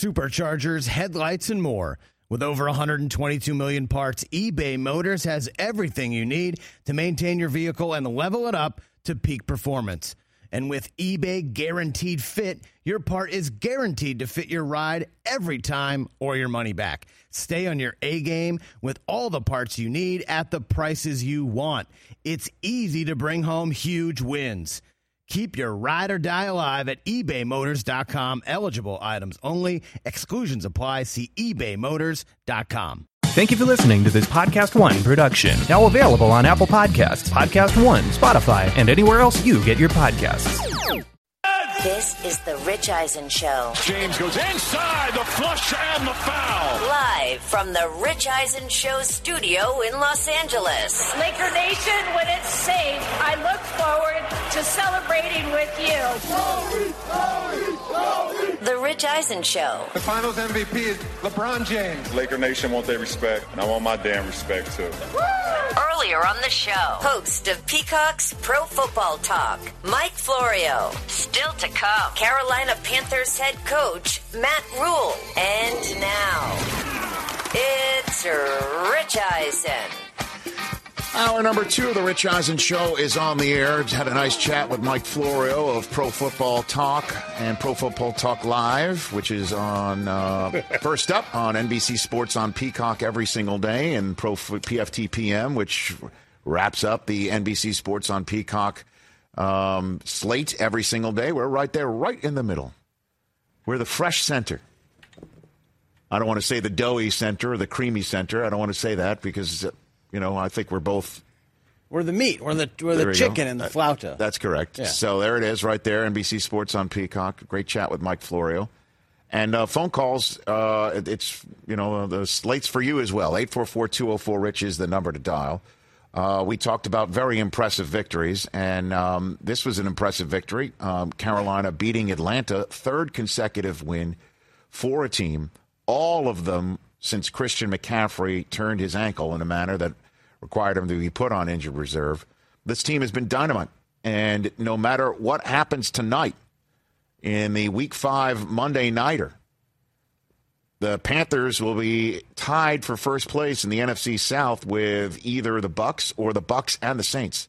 superchargers, headlights, and more. With over 122 million parts, eBay Motors has everything you need to maintain your vehicle and level it up to peak performance. And with eBay Guaranteed Fit, your part is guaranteed to fit your ride every time or your money back. Stay on your A-game with all the parts you need at the prices you want. It's easy to bring home huge wins. Keep your ride or die alive at ebaymotors.com. Eligible items only. Exclusions apply. See ebaymotors.com. Thank you for listening to this Podcast One production. Now available on Apple Podcasts, Podcast One, Spotify, and anywhere else you get your podcasts. This is the Rich Eisen Show. James goes inside, the flush and the foul. Live from the Rich Eisen Show studio in Los Angeles. Laker Nation, when it's safe, I look forward to celebrating with you. The Rich Eisen Show. The Finals MVP is LeBron James. Laker Nation want their respect, and I want my damn respect too. Earlier on the show, host of Peacock's Pro Football Talk, Mike Florio. Still to come, Carolina Panthers head coach Matt Rule. And now, it's Rich Eisen. Hour number 2 of the Rich Eisen Show is on the air. Just had a nice chat with Mike Florio of Pro Football Talk and Pro Football Talk Live, which is on first up on NBC Sports on Peacock every single day, and PFT PM, which wraps up the NBC Sports on Peacock slate every single day. We're right there, right in the middle. We're the fresh center. I don't want to say the doughy center or the creamy center. I don't want to say that because... I think we're both. We're the meat. We're the chicken and the flauta. That's correct. Yeah. So there it is right there, NBC Sports on Peacock. Great chat with Mike Florio. And phone calls, it's, the slate's for you as well. 844-204-RICH is the number to dial. We talked about very impressive victories, and this was an impressive victory. Carolina beating Atlanta, third consecutive win for a team, all of them since Christian McCaffrey turned his ankle in a manner that required him to be put on injured reserve. This team has been dynamite, and no matter what happens tonight in the Week 5 Monday Nighter, the Panthers will be tied for first place in the NFC South with either the Bucs or the Bucs and the Saints.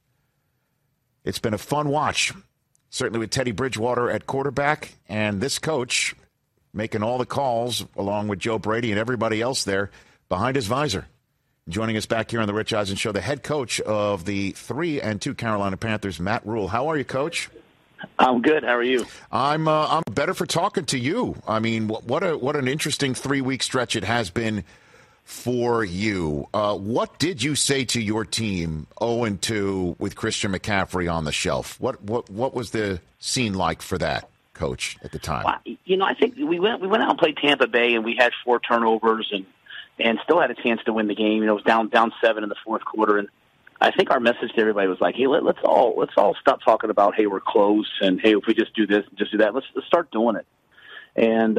It's been a fun watch, certainly with Teddy Bridgewater at quarterback, and this coach making all the calls along with Joe Brady and everybody else there behind his visor. Joining us back here on the Rich Eisen Show, the head coach of the 3-2 Carolina Panthers, Matt Rule. How are you, Coach? I'm good. How are you? I'm better for talking to you. I mean, what an interesting 3-week stretch it has been for you. What did you say to your team 0-2 with Christian McCaffrey on the shelf? What was the scene like for that, Coach, at the time? Well, I think we went out and played Tampa Bay, and we had 4 turnovers and still had a chance to win the game. It was down 7 in the fourth quarter, and I think our message to everybody was like, hey, let's all stop talking about, hey, we're close, and hey, if we just do this and just do that, let's start doing it. And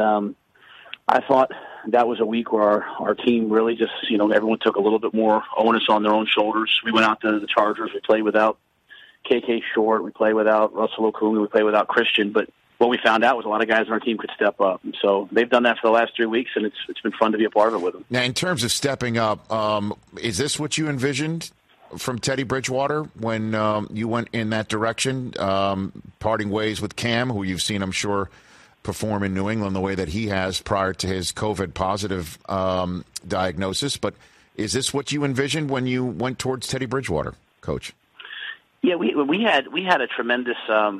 I thought that was a week where our team really just, everyone took a little bit more onus on their own shoulders. We went out to the Chargers. We played without KK Short. We played without Russell Okung. We played without Christian. But what we found out was a lot of guys on our team could step up. And so they've done that for the last 3 weeks, and it's been fun to be a part of it with them. Now, in terms of stepping up, is this what you envisioned from Teddy Bridgewater when you went in that direction, parting ways with Cam, who you've seen, I'm sure, perform in New England the way that he has prior to his COVID-positive diagnosis? But is this what you envisioned when you went towards Teddy Bridgewater, Coach? Yeah, we had a tremendous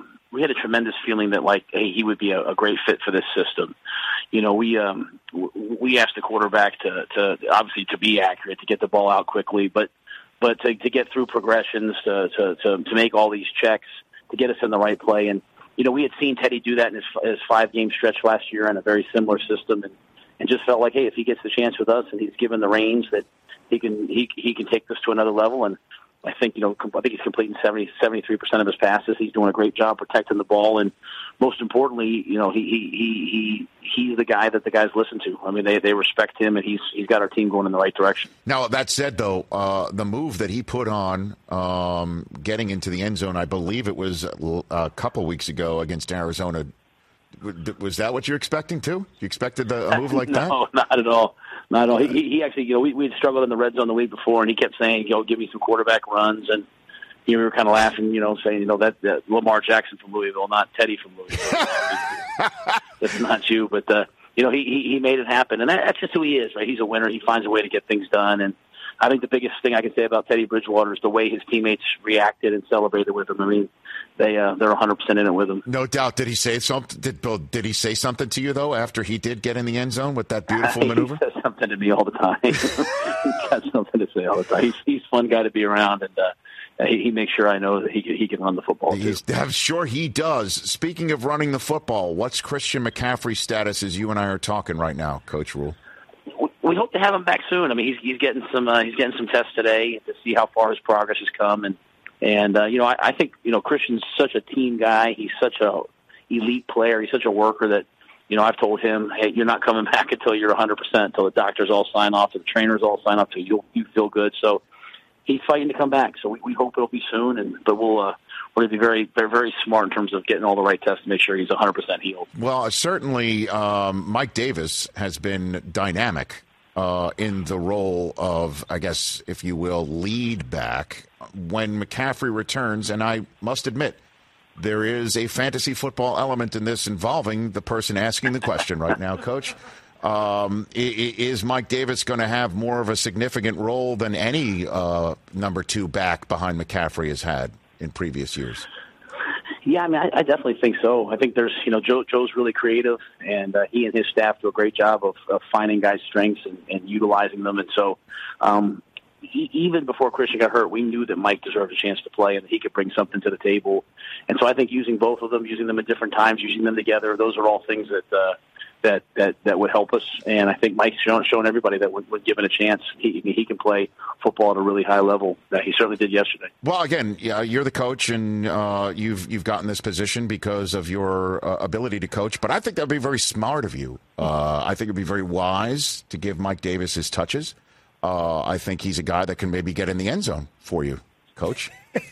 feeling that, like, hey, he would be a great fit for this system. We asked the quarterback to obviously to be accurate, to get the ball out quickly, but to get through progressions, to make all these checks, to get us in the right play. And we had seen Teddy do that in his 5-game stretch last year in a very similar system, and just felt like, hey, if he gets the chance with us and he's given the reins, that he can take this to another level. And I think he's completing 73% of his passes. He's doing a great job protecting the ball, and most importantly, he's the guy that the guys listen to. I mean, they respect him, and he's got our team going in the right direction. Now, that said, though, the move that he put on, getting into the end zone, I believe it was a couple weeks ago against Arizona, Was that what you're expecting too? You expected a move like that? No, not at all. Not at all. He actually, we'd struggled in the red zone the week before, and he kept saying, give me some quarterback runs, and we were kind of laughing, saying, that Lamar Jackson from Louisville, not Teddy from Louisville. That's not you, but he made it happen, and that's just who he is, right? He's a winner. He finds a way to get things done, and I think the biggest thing I can say about Teddy Bridgewater is the way his teammates reacted and celebrated with him. I mean, they're 100% in it with him. No doubt. Did he say something? Did he say something to you though after he did get in the end zone with that beautiful maneuver? He says something to me all the time. He's got something to say all the time. He's a fun guy to be around, and he makes sure I know that he can run the football too. I'm sure he does. Speaking of running the football, what's Christian McCaffrey's status as you and I are talking right now, Coach Rule? We hope to have him back soon. I mean, he's getting some tests today to see how far his progress has come, and I think Christian's such a team guy. He's such a elite player. He's such a worker that I've told him, hey, you're not coming back until you're 100%, until the doctors all sign off, the trainers all sign off, till you feel good. So he's fighting to come back. So we hope it'll be soon, but we'll going to be very, very, very smart in terms of getting all the right tests to make sure he's 100% healed. Well, certainly Mike Davis has been dynamic in the role of, I guess, if you will, lead back when McCaffrey returns. And I must admit, there is a fantasy football element in this involving the person asking the question right now, Coach. Is Mike Davis going to have more of a significant role than any number two back behind McCaffrey has had in previous years? Yeah, I mean, I definitely think so. I think there's, Joe's really creative, and he and his staff do a great job of finding guys' strengths and utilizing them. And so even before Christian got hurt, we knew that Mike deserved a chance to play and that he could bring something to the table. And so I think using both of them, using them at different times, using them together, those are all things that would help us. And I think Mike's shown everybody that when given a chance, he can play football at a really high level. That he certainly did yesterday. Well, again, yeah, you're the coach, and you've gotten this position because of your ability to coach. But I think that would be very smart of you. I think it would be very wise to give Mike Davis his touches. I think he's a guy that can maybe get in the end zone for you, Coach.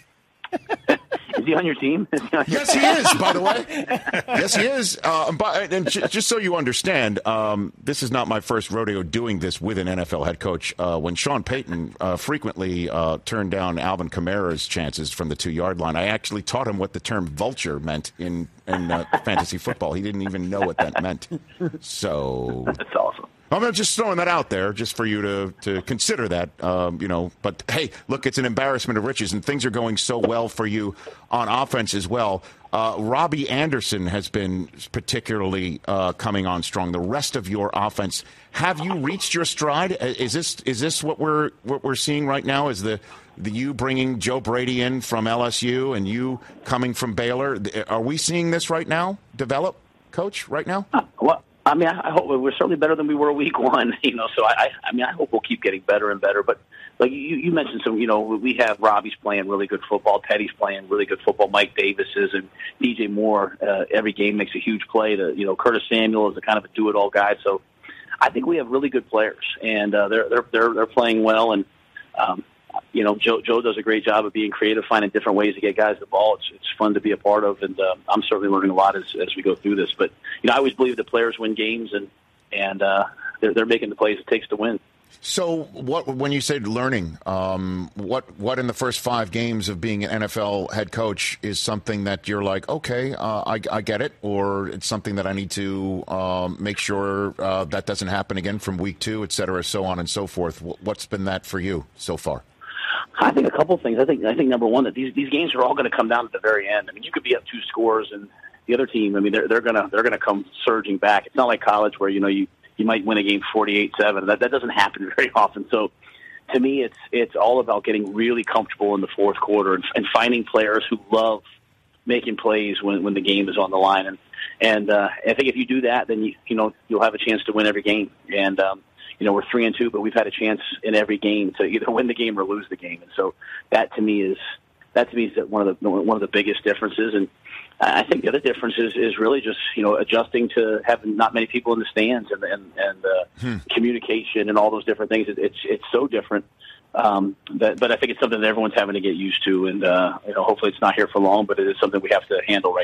Is he on your team? Yes, he is, by the way. Yes, he is. And just so you understand, this is not my first rodeo doing this with an NFL head coach. When Sean Payton frequently turned down Alvin Kamara's chances from the 2-yard line, I actually taught him what the term vulture meant in fantasy football. He didn't even know what that meant. So that's awesome. I'm just throwing that out there just for you to consider that, But, hey, look, it's an embarrassment of riches, and things are going so well for you on offense as well. Robbie Anderson has been particularly coming on strong. The rest of your offense, have you reached your stride? Is this what we're seeing right now? Is the you bringing Joe Brady in from LSU and you coming from Baylor? Are we seeing this right now develop, Coach, right now? Well, I mean, I hope we're certainly better than we were week one, so I hope we'll keep getting better and better. But like you mentioned some, we have Robbie's playing really good football. Teddy's playing really good football. Mike Davis is, and DJ Moore, every game makes a huge play. Curtis Samuel is a kind of a do-it-all guy. So I think we have really good players, and they're playing well. And, Joe does a great job of being creative, finding different ways to get guys the ball. It's fun to be a part of, and I'm certainly learning a lot as we go through this. But I always believe that players win games, and they're making the plays it takes to win. So, when you say learning, what in the first 5 games of being an NFL head coach is something that you're like, okay, I get it, or it's something that I need to make sure that doesn't happen again from week 2, et cetera, so on and so forth. What's been that for you so far? I think a couple things. I think number one, that these games are all going to come down at the very end. I mean, you could be up 2 scores, and the other team, I mean, they're gonna come surging back. It's not like college where you might win a game 48-7. That doesn't happen very often. So, to me, it's all about getting really comfortable in the fourth quarter and finding players who love making plays when the game is on the line. And I think if you do that, then you'll have a chance to win every game. And we're 3-2, but we've had a chance in every game to either win the game or lose the game. And so that to me is one of the biggest differences. And I think the other difference is really just adjusting to having not many people in the stands and communication and all those different things. It's so different. But I think it's something that everyone's having to get used to, and hopefully it's not here for long. But it is something we have to handle right now.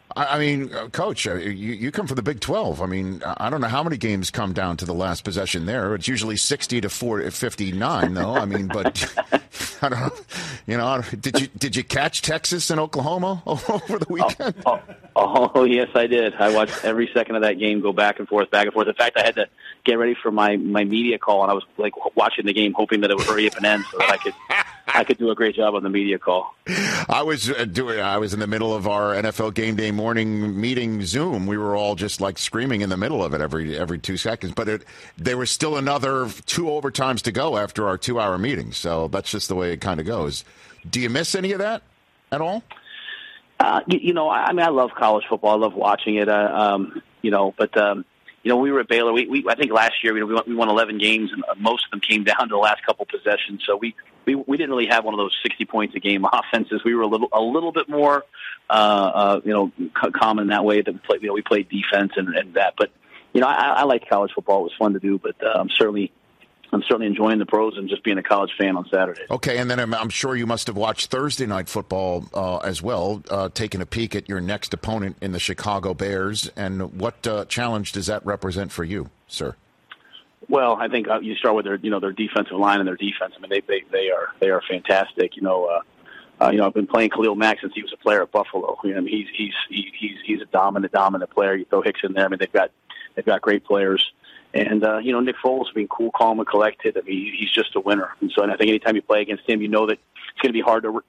I mean, Coach, you come from the Big 12. I mean, I don't know how many games come down to the last possession there. It's usually 60 to 59, though. I mean, but I don't know. You know, did you catch Texas and Oklahoma over the weekend? Oh, yes, I did. I watched every second of that game go back and forth, back and forth. In fact, I had to get ready for my media call, and I was like watching the game, hoping that it would hurry up and end so that I could do a great job on the media call. I was in the middle of our NFL Game Day morning meeting Zoom. We were all just like screaming in the middle of it every 2 seconds. But there was still another 2 overtimes to go after our 2-hour meeting. So that's just the way it kind of goes. Do you miss any of that at all? You know, I mean, I love college football. I love watching it. You know, but you know, we were at Baylor. I think last year we won 11 games, and most of them came down to the last couple possessions. So we didn't really have one of those 60 points a game offenses. We were a little bit more you know, common in that way that we played defense and that. But you know, I liked college football. It was fun to do. But I'm certainly enjoying the pros and just being a college fan on Saturday. Okay, and then I'm sure you must have watched Thursday night football as well, taking a peek at your next opponent in the Chicago Bears. And what challenge does that represent for you, sir? Well, I think you start with their defensive line and their defense. I mean, they are fantastic. You know, I've been playing Khalil Mack since he was a player at Buffalo. You know, I mean, he's a dominant player. You throw Hicks in there. I mean, they've got great players. And, you know, Nick Foles being cool, calm, and collected. I mean, he's just a winner. And so, and I think anytime you play against him, you know that it's going to be hard to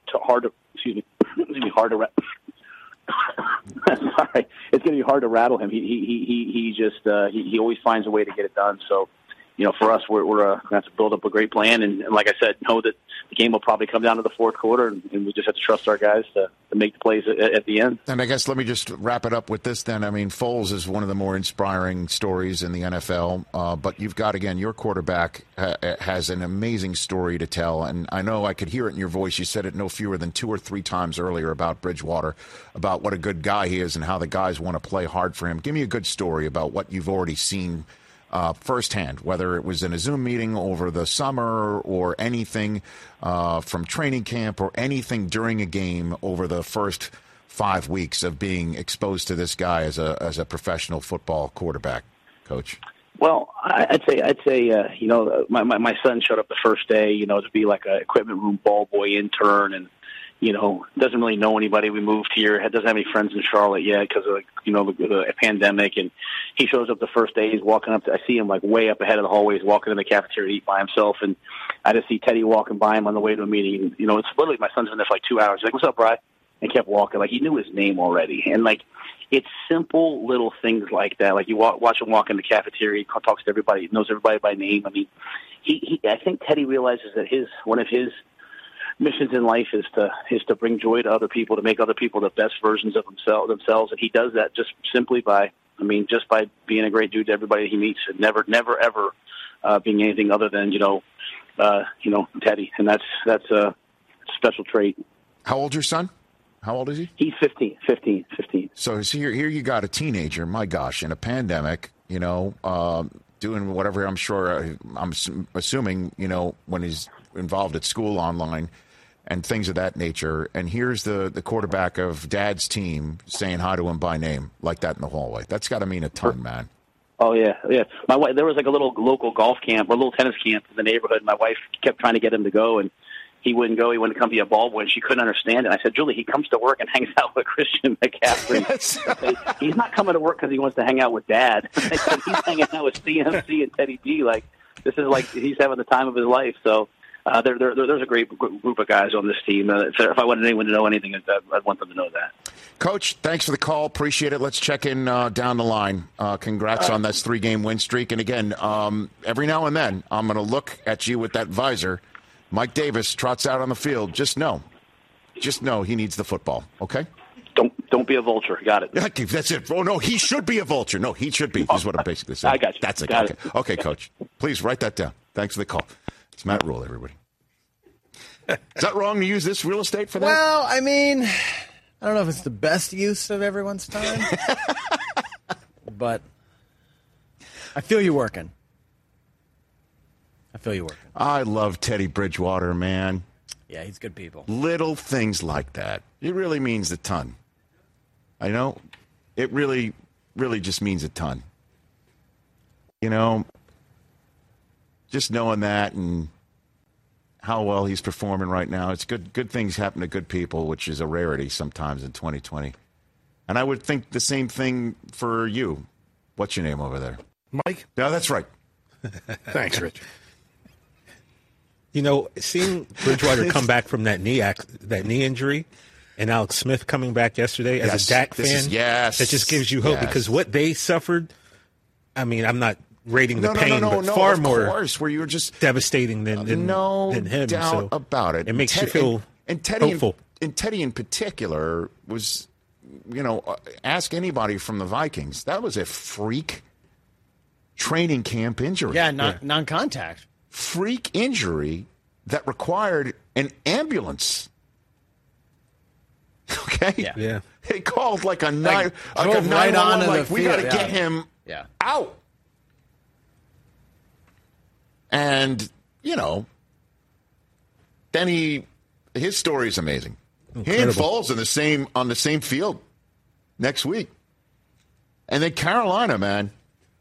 sorry, it's going to be hard to rattle him. He always finds a way to get it done. So, you know, for us, we're going to have to build up a great plan. And like I said, know that the game will probably come down to the fourth quarter, and we just have to trust our guys to make the plays at the end. And I guess let me just wrap it up with this then. I mean, Foles is one of the more inspiring stories in the NFL, but you've got, again, your quarterback has an amazing story to tell. And I know I could hear it in your voice. You said it no fewer than 2 or 3 times earlier about Bridgewater, about what a good guy he is and how the guys want to play hard for him. Give me a good story about what you've already seen firsthand, whether it was in a Zoom meeting over the summer or anything from training camp or anything during a game over the first 5 weeks of being exposed to this guy as a professional football quarterback, Coach. Well, I'd say, you know, my son showed up the first day, you know, to be like an equipment room ball boy intern, and you know, doesn't really know anybody. We moved here, doesn't have any friends in Charlotte yet because of, you know, the pandemic. And he shows up the first day. He's walking up. I see him like way up ahead of the hallways, walking in the cafeteria to eat by himself. And I just see Teddy walking by him on the way to a meeting. And, you know, it's literally my son's been there for like 2 hours. He's like, "What's up, Bri?" And kept walking. Like he knew his name already. And like, it's simple little things like that. Like you watch him walk in the cafeteria. He talks to everybody. He knows everybody by name. I mean, I think Teddy realizes that one of his missions in life is to bring joy to other people, to make other people the best versions of themselves, and he does that just simply by being a great dude to everybody he meets, and never ever being anything other than you know Teddy, and that's a special trait. How old's your son? How old is he? He's 15. So here you got a teenager. My gosh, in a pandemic, you know, doing whatever. I'm assuming, you know, when he's involved at school online and things of that nature. And here's the quarterback of Dad's team saying hi to him by name like that in the hallway. That's got to mean a ton, man. Oh, yeah. My wife, there was like a little local golf camp or a little tennis camp in the neighborhood. My wife kept trying to get him to go, and he wouldn't go. He wouldn't come be a ball boy, and she couldn't understand it. I said, "Julie, he comes to work and hangs out with Christian McCaffrey. He's not coming to work because he wants to hang out with Dad. He's hanging out with CMC and Teddy B. Like, this is like he's having the time of his life." So there's a great group of guys on this team. If I wanted anyone to know anything, I'd want them to know that. Coach, thanks for the call. Appreciate it. Let's check in down the line. Congrats on that 3-game win streak. And again, every now and then, I'm going to look at you with that visor. Mike Davis trots out on the field. Just know he needs the football. Okay. Don't be a vulture. Got it. That's it. Oh no, he should be a vulture. No, he should be. Is what I'm basically saying. I got you. That's it. Got okay. It. Okay, Coach. Please write that down. Thanks for the call. It's Matt Rule, everybody. Is that wrong to use this real estate for that? Well, I mean, I don't know if it's the best use of everyone's time, but I feel you working. I love Teddy Bridgewater, man. Yeah, he's good people. Little things like that. It really means a ton. I know. It really, really just means a ton. You know, just knowing that and how well he's performing right now, it's good. Good things happen to good people, which is a rarity sometimes in 2020. And I would think the same thing for you. What's your name over there? Mike? No, that's right. Thanks, Rich. You know, seeing Bridgewater come back from that knee injury, and Alex Smith coming back yesterday as a Dak fan, that just gives you hope because what they suffered, I mean, I'm not rating the pain, but far more where you were just devastating than him. Doubt about it. It makes you feel hopeful. And Teddy in particular was, you know, ask anybody from the Vikings. That was a freak training camp injury. Yeah, non-contact. Freak injury that required an ambulance. Okay? Yeah. They called like a Like, a drove right 911, onto like, the we got to field, get him out. And, you know, then his story is amazing. Incredible. He and Foles on the same field next week. And then Carolina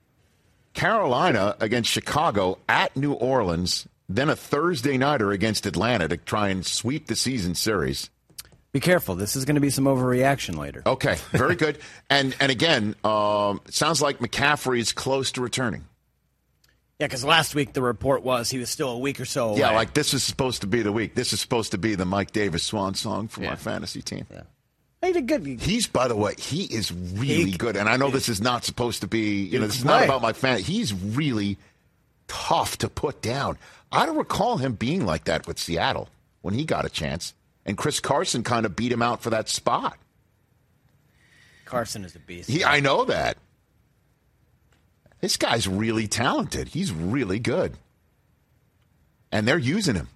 against Chicago at New Orleans, then a Thursday nighter against Atlanta to try and sweep the season series. Be careful. This is going to be some overreaction later. Okay, very good. And again, it sounds like McCaffrey's close to returning. Yeah, because last week the report was he was still a week or so away. Yeah, like this is supposed to be the week. This is supposed to be the Mike Davis swan song for my fantasy team. Yeah. He did good. By the way, he is really good. And I know this is not supposed to be, this is not about my fan. He's really tough to put down. I don't recall him being like that with Seattle when he got a chance. And Chris Carson kind of beat him out for that spot. Carson is a beast. I know that. This guy's really talented. He's really good. And they're using him.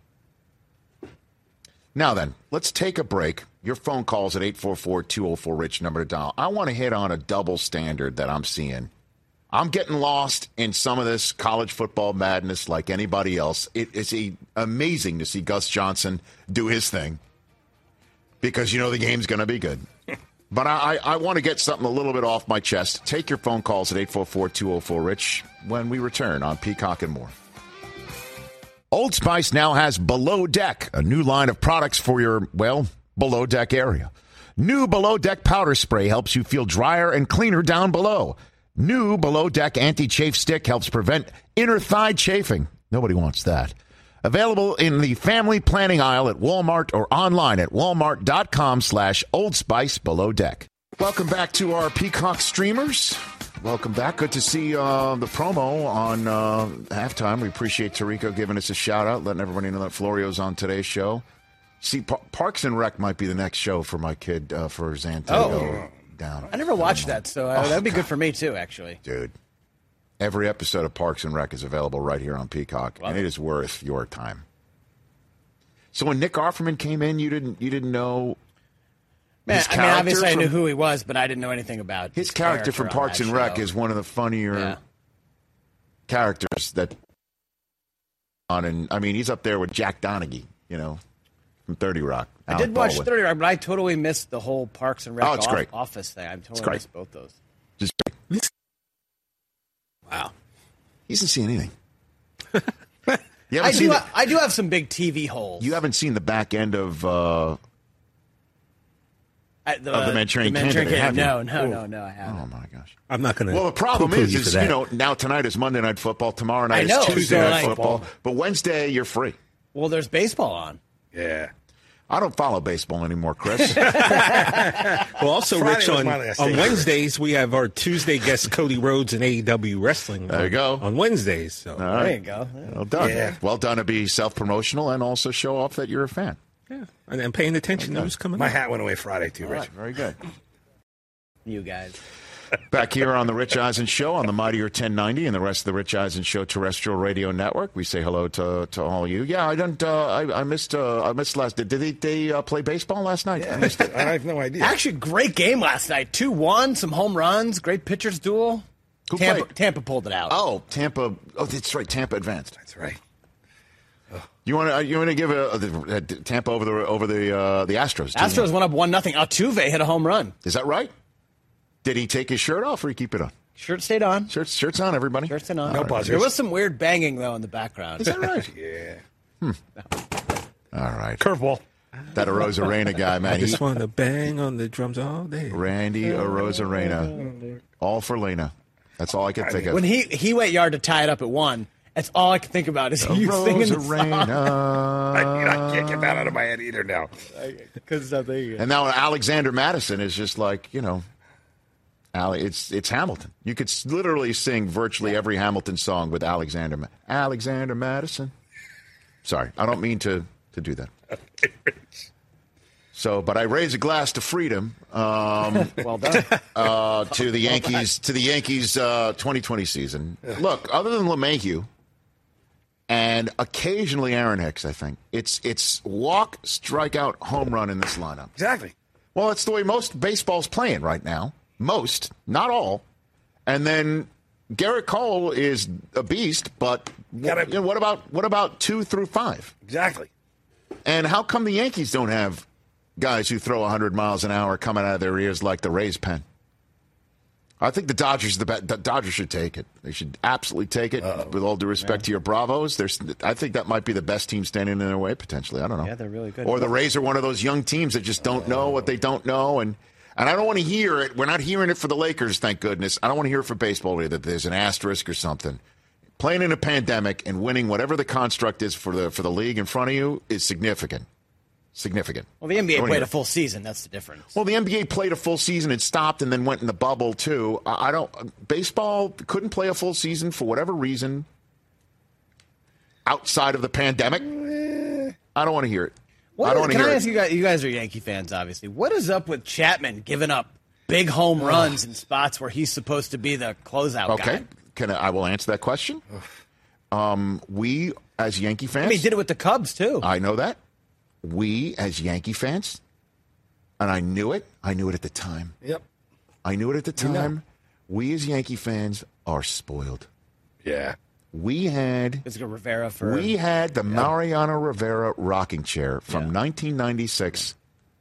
Now then, let's take a break. Your phone calls at 844-204-RICH, number to dial. I want to hit on a double standard that I'm seeing. I'm getting lost in some of this college football madness like anybody else. It is amazing to see Gus Johnson do his thing because you know the game's going to be good. But I want to get something a little bit off my chest. Take your phone calls at 844-204-RICH when we return on Peacock and More. Old Spice now has Below Deck, a new line of products for your, below deck area. New Below Deck powder spray helps you feel drier and cleaner down below. New Below Deck anti-chafe stick helps prevent inner thigh chafing. Nobody wants that. Available in the family planning aisle at Walmart or online at walmart.com/Old Spice Below Deck. Welcome back to our Peacock streamers. Welcome back. Good to see the promo on halftime. We appreciate Tarico giving us a shout-out, letting everybody know that Florio's on today's show. See, Parks and Rec might be the next show for my kid, for Zantago down. I never watched that, so that would be good for me, too, actually. Dude, every episode of Parks and Rec is available right here on Peacock, and it is worth your time. So when Nick Offerman came in, you didn't know... obviously I knew who he was, but I didn't know anything about his character from Parks and Rec is one of the funnier characters that. He's up there with Jack Donaghy, from 30 Rock. I did watch 30 Rock, but I totally missed the whole Parks and Rec office thing. I totally missed both those. Wow, he hasn't seen anything. I do have some big TV holes. You haven't seen the back end of. The Manchurian Candidate, have you? No, I haven't. Oh, my gosh. I'm not going to. Well, the problem is now tonight is Monday Night Football. Tomorrow night is Tuesday Night Football. But Wednesday, you're free. Well, there's baseball on. Yeah. I don't follow baseball anymore, Chris. Well, also, Rich, on Wednesdays, we have our Tuesday guest, Cody Rhodes, and AEW Wrestling. There you go. On Wednesdays. So. There you go. Well done. Yeah. Well done to be self-promotional and also show off that you're a fan. Yeah, and I'm paying attention to who's coming My up. hat went away Friday, too, Rich. Right, very good. You guys. Back here on the Rich Eisen Show on the Mightier 1090 and the rest of the Rich Eisen Show terrestrial radio network. We say hello to all of you. Yeah, I missed last. Did they play baseball last night? Yeah, I missed it. I have no idea. Actually, great game last night. 2-1, some home runs, great pitchers duel. Who played? Tampa pulled it out. Oh, Tampa. Oh, that's right. Tampa advanced. That's right. You want to give Tampa over the Astros? Astros went up 1-0. Altuve hit a home run. Is that right? Did he take his shirt off or he keep it on? Shirt stayed on. Shirt's on, everybody. Shirt's on. No buzzers. There was some weird banging, though, in the background. Is that right? Yeah. All right. Curveball. That Arozarena guy, man. I just want to bang on the drums all day. Randy Arozarena. All for Lena. That's all I can think of. When he went yard to tie it up at 1, that's all I can think about is you singing the song. I can't get that out of my head either now. And now Alexander Madison is just like, it's Hamilton. You could literally sing virtually every Hamilton song with Alexander Madison. Sorry, I don't mean to do that. But I raise a glass to freedom. Well done. To the Yankees 2020 season. Look, other than LeMahieu and occasionally Aaron Hicks, I think it's walk, strikeout, home run in this lineup. Exactly. Well, it's the way most baseball's playing right now. Most, not all. And then Garrett Cole is a beast, but what about 2 through 5? Exactly. And how come the Yankees don't have guys who throw 100 miles an hour coming out of their ears like the Rays pen? I think the Dodgers should take it. They should absolutely take it. With all due respect to your Bravos, I think that might be the best team standing in their way potentially. I don't know. Yeah, they're really good. Or the Rays are one of those young teams that just don't know what they don't know, and I don't want to hear it. We're not hearing it for the Lakers, thank goodness. I don't want to hear it for baseball either, that there's an asterisk or something. Playing in a pandemic and winning whatever the construct is for the league in front of you is significant. Significant. Well, the NBA played a full season. That's the difference. Well, the NBA played a full season and stopped and then went in the bubble, too. Baseball couldn't play a full season for whatever reason outside of the pandemic. I don't want to hear it. I ask you guys? You guys are Yankee fans, obviously. What is up with Chapman giving up big home runs in spots where he's supposed to be the closeout guy? Okay, I will answer that question. We, as Yankee fans... he did it with the Cubs, too. I know that. We, as Yankee fans, and I knew it at the time. Yep. I knew it at the time. We, as Yankee fans, are spoiled. Yeah. We had the Mariano Rivera rocking chair from 1996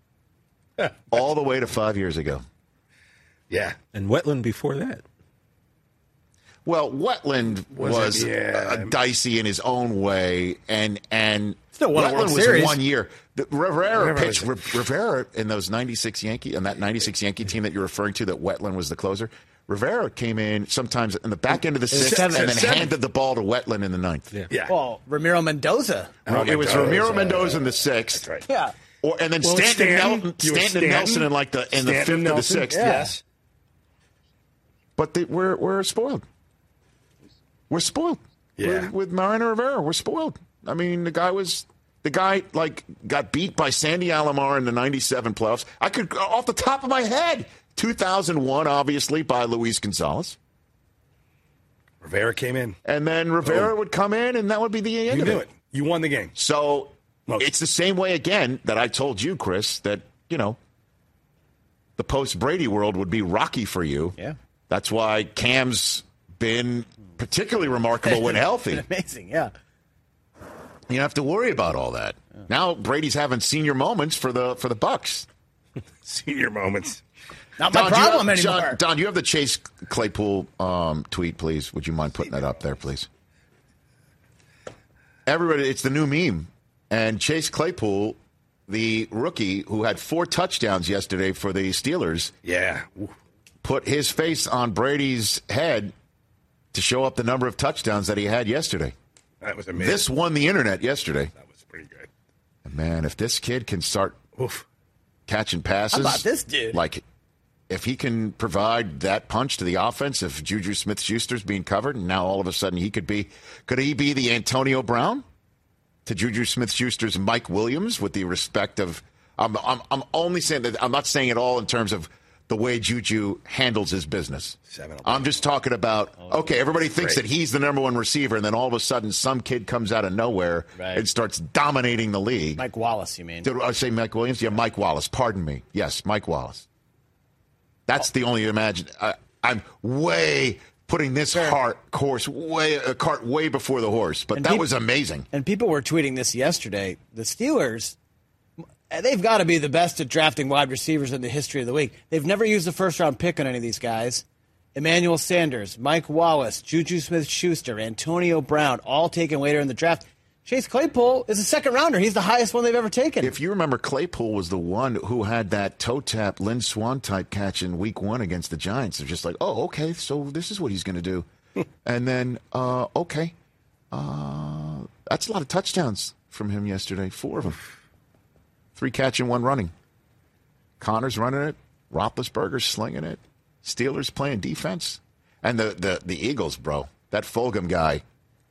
all the way to 5 years ago. Yeah. And Wetland before that. Well, Wetland was dicey in his own way, and still won a World Series. 1 year. Rivera pitched Rivera in those 96 Yankee team that you're referring to. That Wetland was the closer. Rivera came in sometimes in the back end of the sixth and then handed the ball to Wetland in the ninth. Yeah. Well, Ramiro Mendoza. It was Ramiro Mendoza in the sixth. That's right. Yeah. And then Stanton Nelson in the fifth of the sixth. Yeah. Yes. But we're spoiled. We're spoiled. Yeah. With Mariano Rivera, we're spoiled. I mean, the guy got beat by Sandy Alomar in the 97 playoffs. I could, off the top of my head, 2001, obviously, by Luis Gonzalez. Rivera came in. And then Rivera would come in, and that would be the end of it. You knew it. You won the game. So it's the same way, again, that I told you, Chris, that, the post-Brady world would be rocky for you. Yeah. That's why Cam's been particularly remarkable when healthy. Amazing, yeah. You don't have to worry about all that. Yeah. Now Brady's having senior moments for the Bucks. Senior moments. Not my problem anymore. Don, you have the Chase Claypool tweet, please. Would you mind putting that up there, please? Everybody, it's the new meme. And Chase Claypool, the rookie who had 4 touchdowns yesterday for the Steelers, put his face on Brady's head to show up the number of touchdowns that he had yesterday. That was amazing. This won the internet yesterday. That was pretty good. Man, if this kid can start catching passes. How about this dude? Like, if he can provide that punch to the offense, if Juju Smith-Schuster's being covered, and now all of a sudden could he be the Antonio Brown to Juju Smith-Schuster's Mike Williams with the respect of, I'm only saying that, I'm not saying it all in terms of the way Juju handles his business. I'm just talking about, everybody thinks that he's the number one receiver, and then all of a sudden some kid comes out of nowhere and starts dominating the league. Mike Wallace, you mean? Did I say Mike Williams? Yeah, Mike Wallace. Pardon me. Yes, Mike Wallace. That's the only I'm way putting this cart way before the horse, but that was amazing. And people were tweeting this yesterday. The Steelers, they've got to be the best at drafting wide receivers in the history of the league. They've never used a first-round pick on any of these guys. Emmanuel Sanders, Mike Wallace, Juju Smith-Schuster, Antonio Brown, all taken later in the draft. Chase Claypool is a second-rounder. He's the highest one they've ever taken. If you remember, Claypool was the one who had that toe-tap Lynn Swann-type catch in Week 1 against the Giants. It's just like, oh, okay, so this is what he's going to do. And then, that's a lot of touchdowns from him yesterday, 4 of them. 3 catching, 1 running. Connor's running it. Roethlisberger's slinging it. Steelers playing defense. And the Eagles, bro, that Fulgham guy.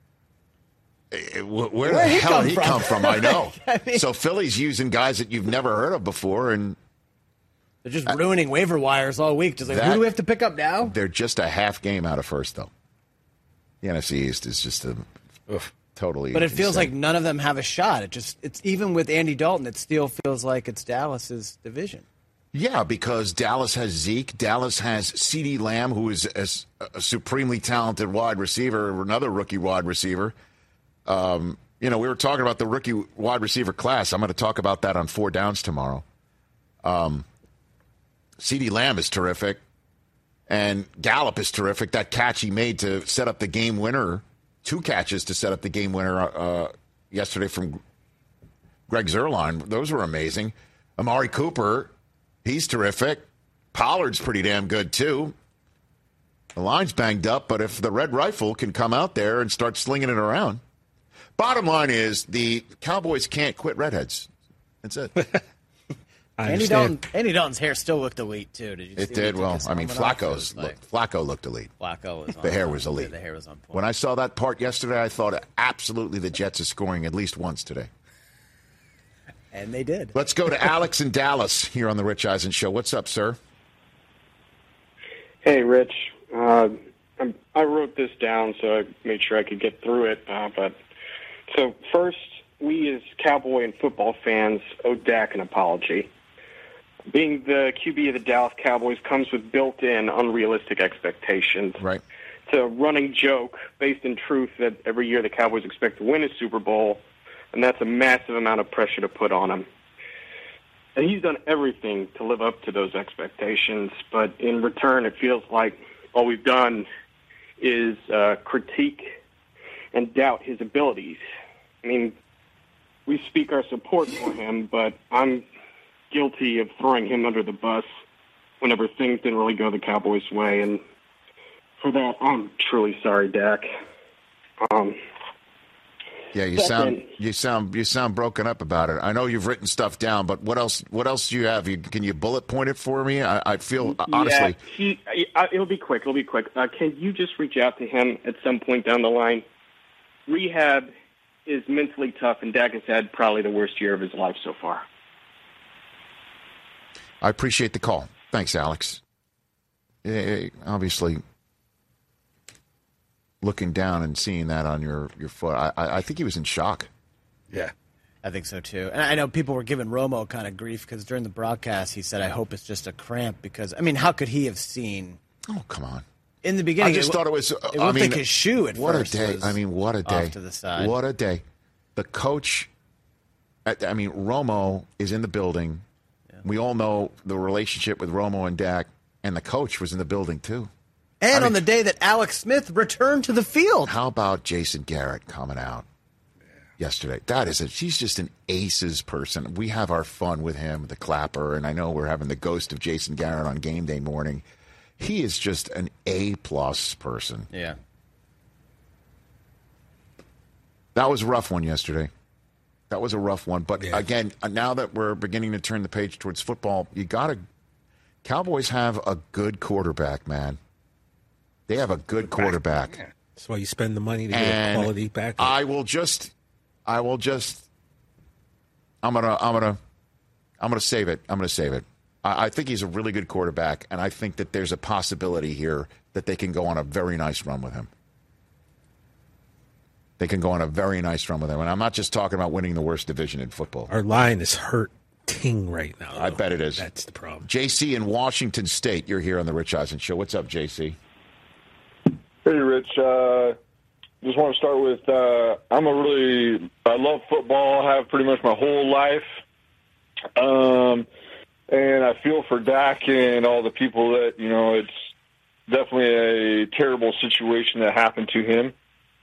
Where the hell did he come from? I know. So Philly's using guys that you've never heard of before, and they're just ruining waiver wires all week. Just like, who do we have to pick up now? They're just a half game out of first, though. The NFC East is just totally. But it feels like none of them have a shot. It's even with Andy Dalton, it still feels like it's Dallas's division. Yeah, because Dallas has Zeke. Dallas has CeeDee Lamb, who is a supremely talented wide receiver, another rookie wide receiver. We were talking about the rookie wide receiver class. I'm going to talk about that on 4 Downs tomorrow. CeeDee Lamb is terrific, and Gallup is terrific. That catch he made to set up the game winner, 2 catches to set up the game winner yesterday from Greg Zuerlein. Those were amazing. Amari Cooper, he's terrific. Pollard's pretty damn good, too. The line's banged up, but if the Red Rifle can come out there and start slinging it around. Bottom line is the Cowboys can't quit redheads. That's it. Andy Dalton's hair still looked elite, too. Did you see it did. Well, I mean, Flacco looked elite. Flacco was on the hair was elite. The hair was on point. When I saw that part yesterday, I thought absolutely the Jets are scoring at least once today. And they did. Let's go to Alex in Dallas here on the Rich Eisen Show. What's up, sir? Hey, Rich. I wrote this down so I made sure I could get through it. So first, we as Cowboy and football fans owe Dak an apology. Being the QB of the Dallas Cowboys comes with built-in unrealistic expectations. Right. It's a running joke based in truth that every year the Cowboys expect to win a Super Bowl, and that's a massive amount of pressure to put on him. And he's done everything to live up to those expectations, but in return it feels like all we've done is critique and doubt his abilities. I mean, we speak our support for him, but I'm guilty of throwing him under the bus whenever things didn't really go the Cowboys' way, and for that, I'm truly sorry, Dak. Yeah, you sound broken up about it. I know you've written stuff down, but what else do you have? Can you bullet point it for me? I feel honestly. Yeah, it'll be quick. Can you just reach out to him at some point down the line? Rehab is mentally tough, and Dak has had probably the worst year of his life so far. I appreciate the call. Thanks, Alex. Obviously, looking down and seeing that on your foot, I think he was in shock. Yeah. I think so, too. And I know people were giving Romo kind of grief because during the broadcast he said, I hope it's just a cramp because, I mean, how could he have seen? Oh, come on. In the beginning, I just thought it was. It looked like his shoe at what first. What a day! I mean, what a day! Off to the side. What a day! The coach. I mean, Romo is in the building. Yeah. We all know the relationship with Romo and Dak, and the coach was in the building too. And on the day that Alex Smith returned to the field. How about Jason Garrett coming out yesterday? He's just an aces person. We have our fun with him, the clapper, and I know we're having the ghost of Jason Garrett on game day morning. He is just an A-plus person. Yeah. That was a rough one yesterday. That was a rough one. But again, now that we're beginning to turn the page towards football, Cowboys have a good quarterback, man. They have a good quarterback. Yeah. That's why you spend the money to get a quality back. I'm gonna save it. I'm gonna save it. I think he's a really good quarterback, and I think that there's a possibility here that they can go on a very nice run with him. And I'm not just talking about winning the worst division in football. Our line is hurting right now. I bet it is. That's the problem. JC in Washington State, you're here on the Rich Eisen Show. What's up, JC? Hey, Rich. Just want to start with I love football. I have pretty much my whole life. And I feel for Dak and all the people that, it's definitely a terrible situation that happened to him.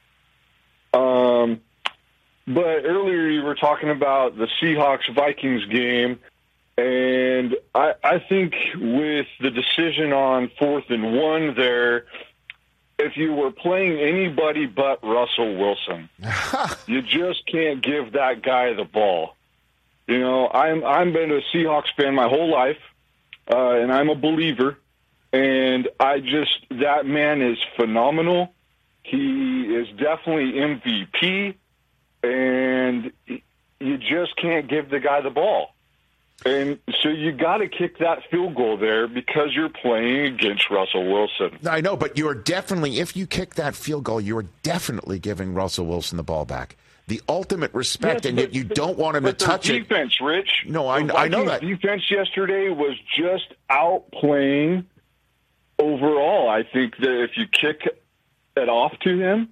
But earlier you were talking about the Seahawks-Vikings game, and I think with the decision on 4th and 1 there, if you were playing anybody but Russell Wilson, you just can't give that guy the ball. I've been a Seahawks fan my whole life, and I'm a believer, and that man is phenomenal. He is definitely MVP, and you just can't give the guy the ball. And so you got to kick that field goal there because you're playing against Russell Wilson. I know, but you're definitely, if you kick that field goal, you're definitely giving Russell Wilson the ball back. The ultimate respect, yes, and yet you don't want him to touch it. Defense, Rich. No, I know that. Defense yesterday was just outplaying overall. I think that if you kick it off to him,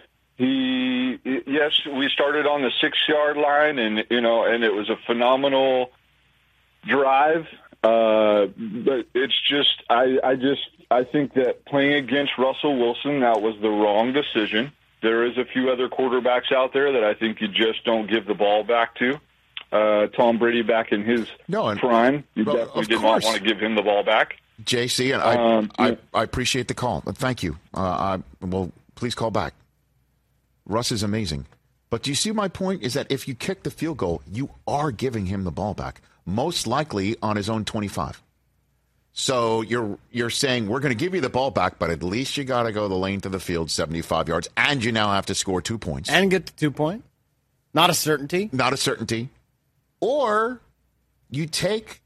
yes, we started on the 6-yard line, and it was a phenomenal drive. But it's just, I think that playing against Russell Wilson, that was the wrong decision. There is a few other quarterbacks out there that I think you just don't give the ball back to. Tom Brady back in his prime, you definitely did not want to give him the ball back. JC, and I appreciate the call. Thank you. Well, please call back. Russ is amazing. But do you see my point? Is that if you kick the field goal, you are giving him the ball back, most likely on his own 25. So you're saying we're going to give you the ball back, but at least you got to go the length of the field, 75 yards, and you now have to score 2 points. And get the 2 point. Not a certainty. Not a certainty. Or you take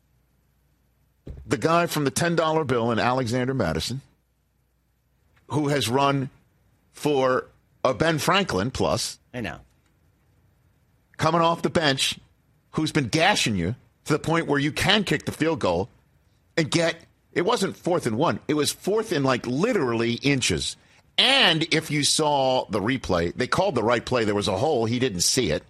the guy from the $10 bill in Alexander Madison, who has run for a Ben Franklin plus. I know. Coming off the bench, who's been gashing you to the point where you can kick the field goal and it wasn't 4th and 1. It was 4th and literally inches. And if you saw the replay, they called the right play. There was a hole. He didn't see it.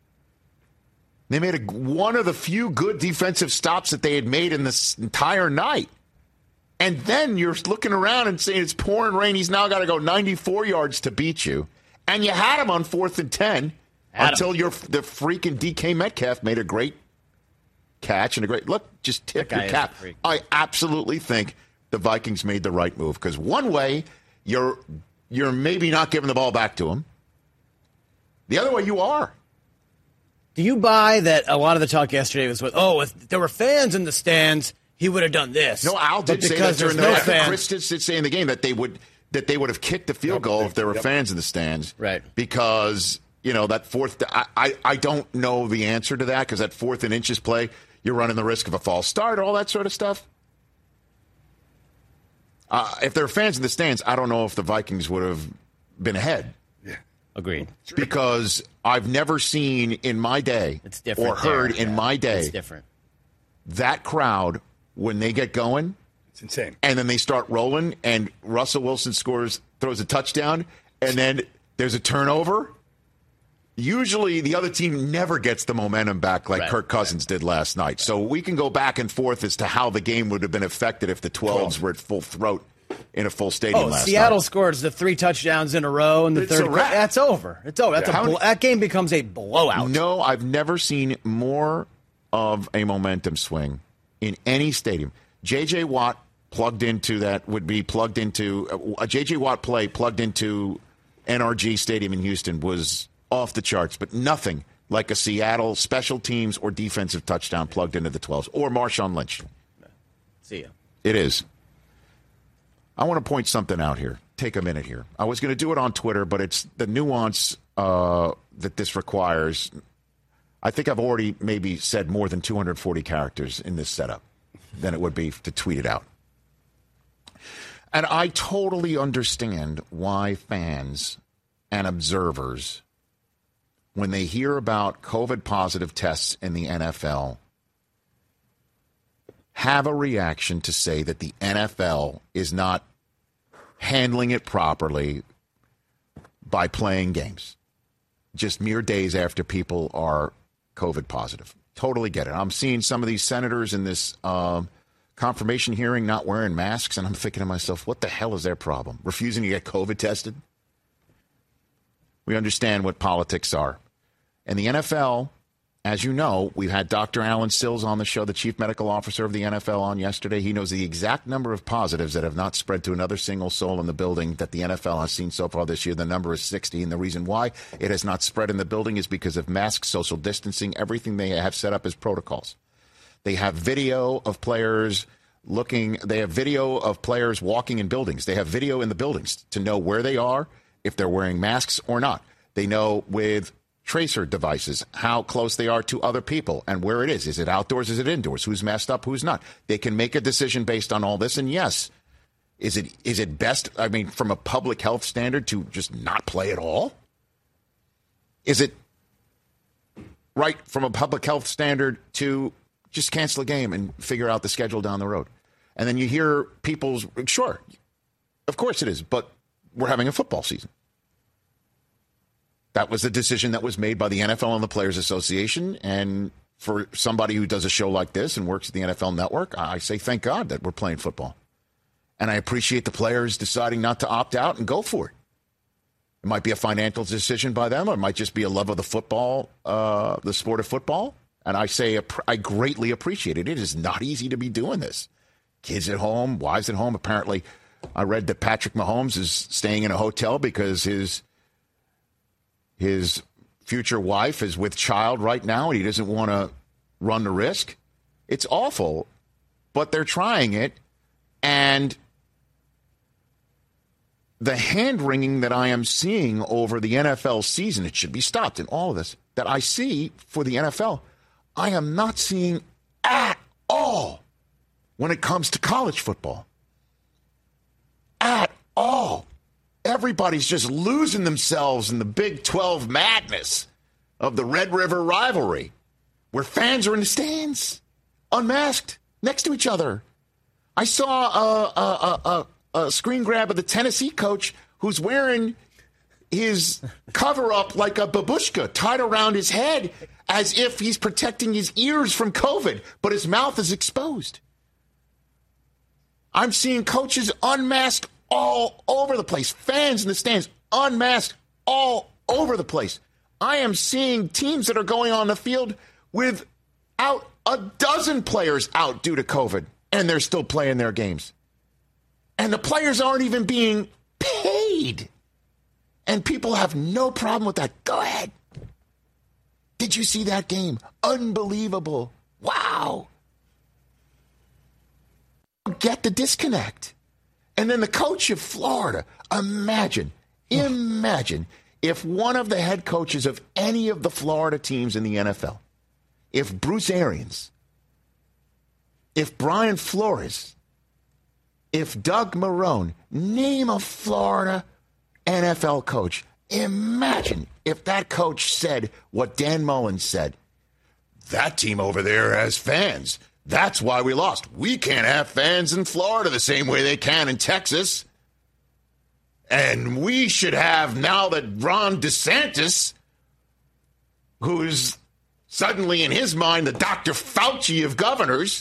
They made one of the few good defensive stops that they had made in this entire night. And then you're looking around and saying it's pouring rain. He's now got to go 94 yards to beat you. And you had him on 4th and 10 until the freaking DK Metcalf made a great catch and a great look. Just tip your cap. I absolutely think the Vikings made the right move because one way you're maybe not giving the ball back to him. The other way you are. Do you buy that a lot of the talk yesterday was if there were fans in the stands, he would have done this? No, Al did say that during Chris did say in the game that they would have kicked the field goal if there were fans in the stands. Right. Because, that fourth I don't know the answer to that because that 4th and inches play, you're running the risk of a false start, all that sort of stuff. If there are fans in the stands, I don't know if the Vikings would have been ahead. Yeah. Agreed. Because I've never seen in my day or heard in my day it's different. That crowd, when they get going, it's insane. And then they start rolling, and Russell Wilson throws a touchdown, and then there's a turnover. Usually the other team never gets the momentum back like Kirk Cousins did last night. So we can go back and forth as to how the game would have been affected if the 12s were at full throat in a full stadium last night. Seattle scores the 3 touchdowns in a row in the third quarter. That's over. It's over. That game becomes a blowout. No, I've never seen more of a momentum swing in any stadium. J.J. Watt plugged into that would be plugged into a J.J. Watt play plugged into NRG Stadium in Houston was off the charts, but nothing like a Seattle special teams or defensive touchdown plugged into the 12s or Marshawn Lynch. See ya. It is. I want to point something out here. Take a minute here. I was going to do it on Twitter, but it's the nuance that this requires. I think I've already maybe said more than 240 characters in this setup than it would be to tweet it out. And I totally understand why fans and observers, when they hear about COVID-positive tests in the NFL, have a reaction to say that the NFL is not handling it properly by playing games just mere days after people are COVID positive. Totally get it. I'm seeing some of these senators in this confirmation hearing not wearing masks, and I'm thinking to myself, what the hell is their problem? Refusing to get COVID tested? We understand what politics are. And the NFL, as you know, we've had Dr. Alan Sills on the show, the chief medical officer of the NFL, on yesterday. He knows the exact number of positives that have not spread to another single soul in the building that the NFL has seen so far this year. The number is 60, and the reason why it has not spread in the building is because of masks, social distancing, everything they have set up as protocols. They have video of players they have video of players walking in buildings. They have video in the buildings to know where they are, if they're wearing masks or not. They know with tracer devices how close they are to other people and where it is. Is it outdoors? Is it indoors? Who's masked up? Who's not? They can make a decision based on all this. And yes, is it best, I mean, from a public health standard to just not play at all? Is it right from a public health standard to just cancel a game and figure out the schedule down the road? And then you hear sure, of course it is, but we're having a football season. That was the decision that was made by the NFL and the Players Association. And for somebody who does a show like this and works at the NFL Network, I say thank God that we're playing football. And I appreciate the players deciding not to opt out and go for it. It might be a financial decision by them, or it might just be a love of the football, the sport of football. And I say I greatly appreciate it. It is not easy to be doing this. Kids at home, wives at home. Apparently, I read that Patrick Mahomes is staying in a hotel because his future wife is with child right now, and he doesn't want to run the risk. It's awful, but they're trying it. And the hand-wringing that I am seeing over the NFL season, it should be stopped in all of this, that I see for the NFL, I am not seeing at all when it comes to college football. At all. Everybody's just losing themselves in the Big 12 madness of the Red River rivalry, where fans are in the stands, unmasked, next to each other. I saw a screen grab of the Tennessee coach who's wearing his cover-up like a babushka tied around his head as if he's protecting his ears from COVID, but his mouth is exposed. I'm seeing coaches unmasked all over the place. Fans in the stands unmasked all over the place. I am seeing teams that are going on the field without a dozen players out due to COVID, and they're still playing their games. And the players aren't even being paid. And people have no problem with that. Go ahead. Did you see that game? Unbelievable. Wow. Get the disconnect. And then the coach of Florida, imagine if one of the head coaches of any of the Florida teams in the NFL, if Bruce Arians, if Brian Flores, if Doug Marrone, name a Florida NFL coach, imagine if that coach said what Dan Mullen said. That team over there has fans. That's why we lost. We can't have fans in Florida the same way they can in Texas. And we should have, now that Ron DeSantis, who's suddenly in his mind the Dr. Fauci of governors,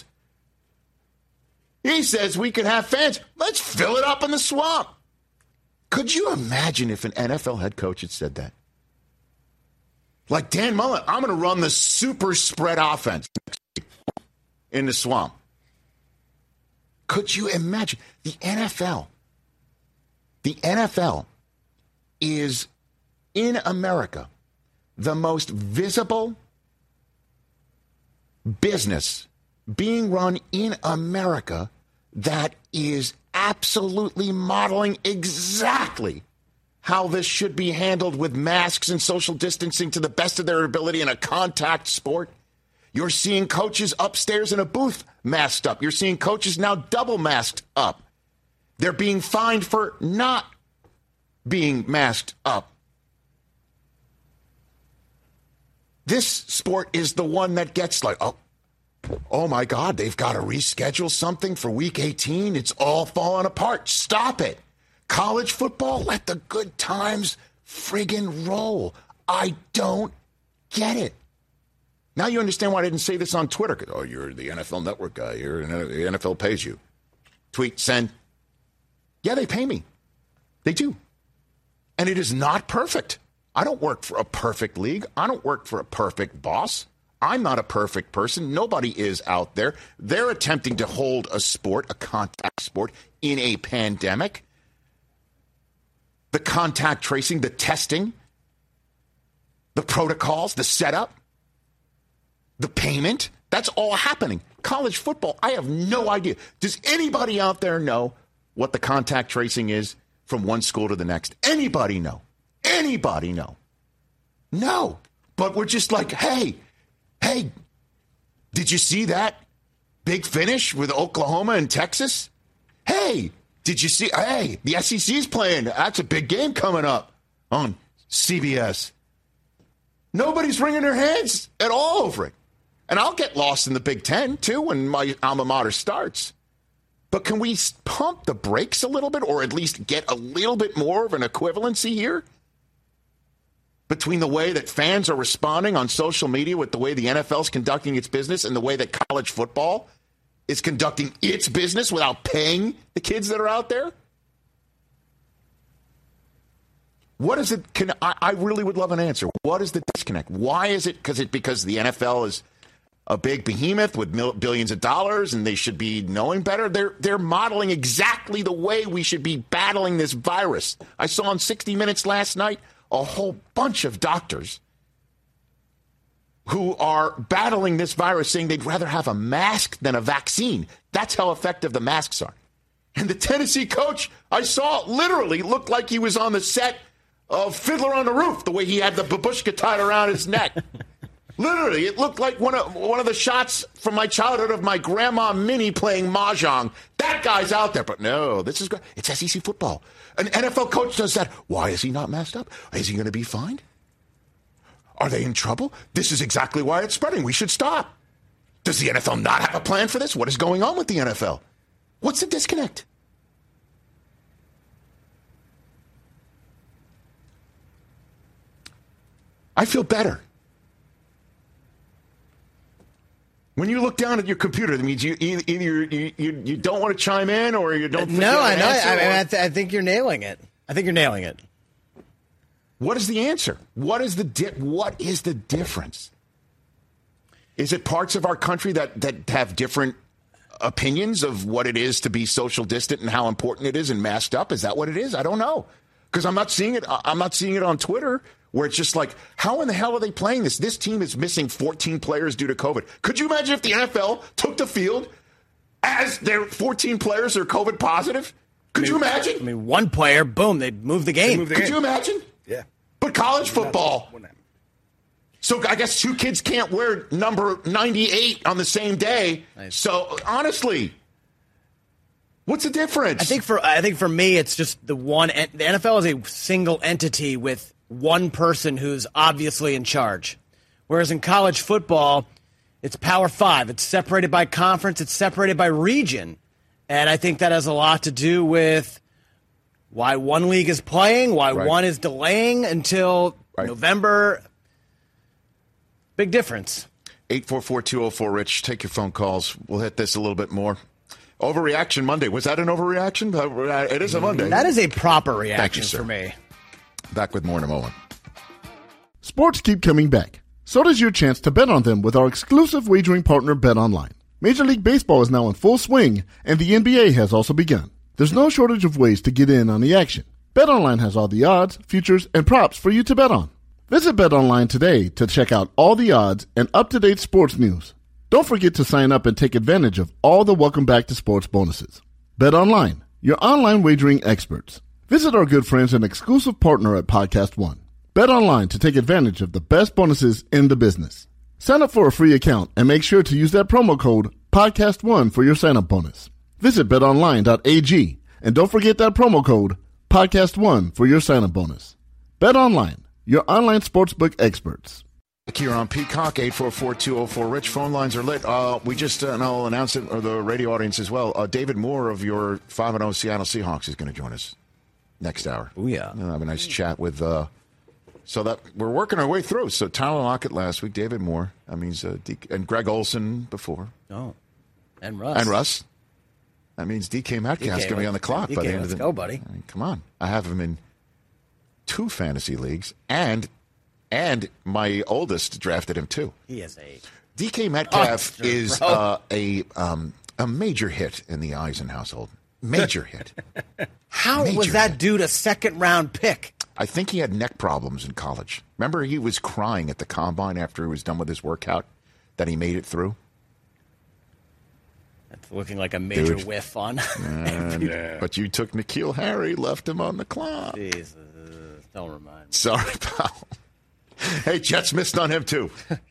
he says we can have fans. Let's fill it up in the swamp. Could you imagine if an NFL head coach had said that? Like Dan Mullen, I'm going to run the super spread offense in the swamp. Could you imagine? The NFL is, in America, the most visible business being run in America that is absolutely modeling exactly how this should be handled with masks and social distancing to the best of their ability in a contact sport. You're seeing coaches upstairs in a booth masked up. You're seeing coaches now double masked up. They're being fined for not being masked up. This sport is the one that gets like, oh my God, they've got to reschedule something for week 18. It's all falling apart. Stop it. College football, let the good times friggin' roll. I don't get it. Now you understand why I didn't say this on Twitter. Oh, you're the NFL Network guy. The NFL pays you. Tweet, send. Yeah, they pay me. They do. And it is not perfect. I don't work for a perfect league. I don't work for a perfect boss. I'm not a perfect person. Nobody is out there. They're attempting to hold a sport, a contact sport, in a pandemic. The contact tracing, the testing, the protocols, the setup, the payment, that's all happening. College football, I have no idea. Does anybody out there know what the contact tracing is from one school to the next? Anybody know? Anybody know? No. But we're just like, hey, did you see that big finish with Oklahoma and Texas? Hey, did you see? Hey, the SEC's playing. That's a big game coming up on CBS. Nobody's wringing their hands at all over it. And I'll get lost in the Big Ten, too, when my alma mater starts. But can we pump the brakes a little bit, or at least get a little bit more of an equivalency here between the way that fans are responding on social media with the way the NFL is conducting its business and the way that college football is conducting its business without paying the kids that are out there? What is it? I really would love an answer. What is the disconnect? Why is it? Because the NFL is a big behemoth with billions of dollars and they should be knowing better? They're modeling exactly the way we should be battling this virus. I saw on 60 Minutes last night a whole bunch of doctors who are battling this virus saying they'd rather have a mask than a vaccine. That's how effective the masks are. And the Tennessee coach I saw literally looked like he was on the set of Fiddler on the Roof, the way he had the babushka tied around his neck. Literally, it looked like one of the shots from my childhood of my grandma Minnie playing mahjong. That guy's out there. But no, it's SEC football. An NFL coach does that. Why is he not masked up? Is he going to be fined? Are they in trouble? This is exactly why it's spreading. We should stop. Does the NFL not have a plan for this? What is going on with the NFL? What's the disconnect? I feel better. When you look down at your computer, that means you either you don't want to chime in or you don't. No, I know. I think you're nailing it. What is the answer? What is the difference? Is it parts of our country that have different opinions of what it is to be social distant and how important it is and masked up? Is that what it is? I don't know, because I'm not seeing it. I'm not seeing it on Twitter, where it's just like, how in the hell are they playing this? This team is missing 14 players due to COVID. Could you imagine if the NFL took the field as their 14 players are COVID positive? Could you imagine? I mean, one player, boom, they move the game. Could you imagine? Yeah. But college football. So I guess two kids can't wear number 98 on the same day. Nice. So honestly, what's the difference? I think for me, it's just the NFL is a single entity with one person who's obviously in charge. Whereas in college football, it's Power 5. It's separated by conference. It's separated by region. And I think that has a lot to do with why one league is playing, why one is delaying until November. Big difference. 844-204-RICH. Take your phone calls. We'll hit this a little bit more. Overreaction Monday. Was that an overreaction? It is a Monday. That is a proper reaction for me. Back with more in a moment. Sports keep coming back. So does your chance to bet on them with our exclusive wagering partner, BetOnline. Major League Baseball is now in full swing, and the NBA has also begun. There's no shortage of ways to get in on the action. BetOnline has all the odds, futures, and props for you to bet on. Visit BetOnline today to check out all the odds and up-to-date sports news. Don't forget to sign up and take advantage of all the welcome back to sports bonuses. BetOnline, your online wagering experts. Visit our good friends and exclusive partner at Podcast One. BetOnline to take advantage of the best bonuses in the business. Sign up for a free account and make sure to use that promo code PODCAST1 for your sign-up bonus. Visit betonline.ag and don't forget that promo code PODCAST1 for your sign-up bonus. BetOnline, your online sportsbook experts. Here on Peacock, 844-204-RICH. Phone lines are lit. We just, and I'll announce it, or the radio audience as well, David Moore of your 5-0 Seattle Seahawks is going to join us next hour. Oh, yeah. We'll have a nice chat with So that we're working our way through. So Tyler Lockett last week, David Moore. That means and Greg Olsen before. Oh, and Russ. That means DK Metcalf's going to be on the clock by the end of the. Let's go, buddy. I mean, come on, I have him in 2 fantasy leagues, and my oldest drafted him too. He is a DK Metcalf is a major hit in the Eisen household. Major hit. How was that dude a second-round pick? I think he had neck problems in college. Remember, he was crying at the combine after he was done with his workout that he made it through? That's looking like a major whiff on. But you took N'Keal Harry, left him on the clock. Jesus, don't remind me. Sorry, pal. Hey, Jets missed on him, too.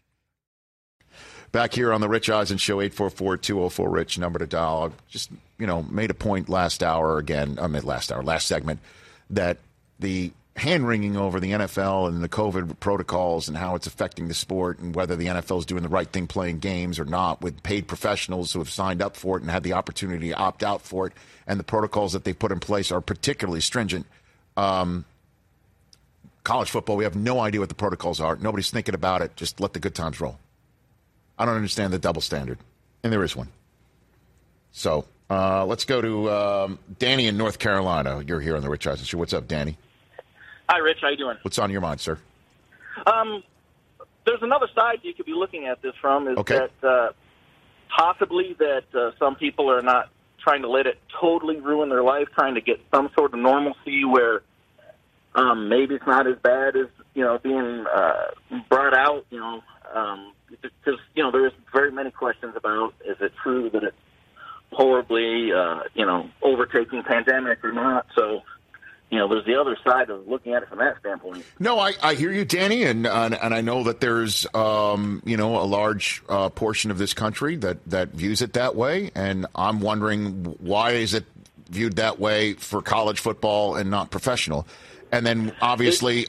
Back here on the Rich Eisen Show, 844-204-RICH, number to dial. Just, made a point last segment, that the hand-wringing over the NFL and the COVID protocols and how it's affecting the sport and whether the NFL is doing the right thing playing games or not with paid professionals who have signed up for it and had the opportunity to opt out for it, and the protocols that they put in place are particularly stringent. College football, we have no idea what the protocols are. Nobody's thinking about it. Just let the good times roll. I don't understand the double standard, and there is one. So let's go to Danny in North Carolina. You're here on the Rich Eisen Show. What's up, Danny? Hi, Rich. How you doing? What's on your mind, sir? There's another side you could be looking at this from, is that possibly that some people are not trying to let it totally ruin their life, trying to get some sort of normalcy where maybe it's not as bad as, being brought out, because, there's very many questions about, is it true that it's horribly, overtaking pandemic or not? So, there's the other side of looking at it from that standpoint. No, I hear you, Danny, and I know that there's, a large portion of this country that views it that way, and I'm wondering why is it viewed that way for college football and not professional? And then obviously,